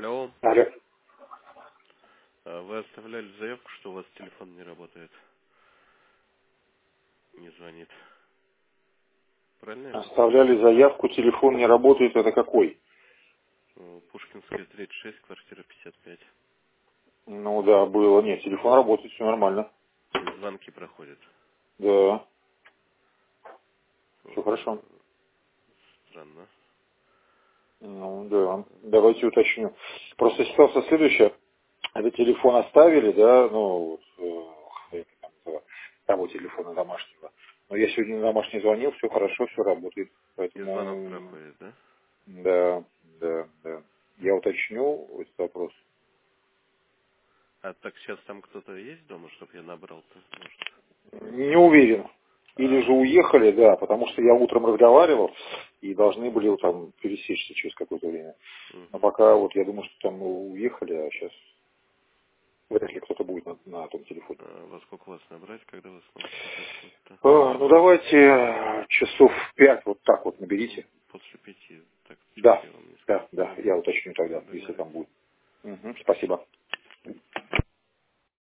Алло. Алло. Вы оставляли заявку, что у вас телефон не работает, не звонит. Правильно я понял? Оставляли заявку, телефон не работает, это какой? Пушкинская, 36, квартира 55. Ну да, было. Нет, телефон работает, все нормально. И звонки проходят. Да, все Э, хорошо. Странно. Ну да, давайте уточню. Просто ситуация следующая. Это телефон оставили, да, ну, как там называется, того телефона домашнего. Но я сегодня на домашний звонил, все хорошо, все работает. И звонок Поэтому, проходит, да? да, да, да. Я уточню этот вопрос. А так сейчас там кто-то есть дома, чтобы я набрал-то, может? Не уверен. Или же А, уехали, да, потому что я утром разговаривал и должны были вот там пересечься через какое-то время. Но угу. пока вот я думаю, что там уехали, а сейчас вряд ли кто-то будет на том телефоне. Во сколько вас набрать, когда вы сможете заснуть-то? Ну давайте часов 5 вот так вот наберите. После 5. Так, сейчас Да, я вам не скажу. да, да, я уточню тогда, если там Договорились. будет. Мгм, спасибо.